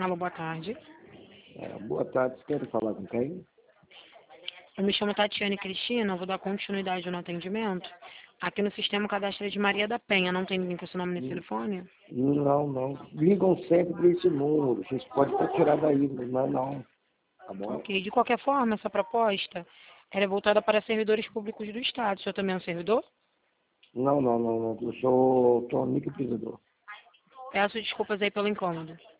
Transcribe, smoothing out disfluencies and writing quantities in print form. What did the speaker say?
Alô, boa tarde. Boa tarde, você quer falar com quem? Eu me chamo Tatiane Cristina, eu vou dar continuidade no atendimento. Aqui no sistema cadastro de Maria da Penha, não tem ninguém com esse nome nesse telefone? Não. Ligam sempre para esse número. Vocês podem estar tirando daí, mas não. Tá bom? Ok, de qualquer forma, essa proposta era voltada para servidores públicos do Estado. O senhor também é um servidor? Não. Eu sou microempreendedor. Peço desculpas aí pelo incômodo.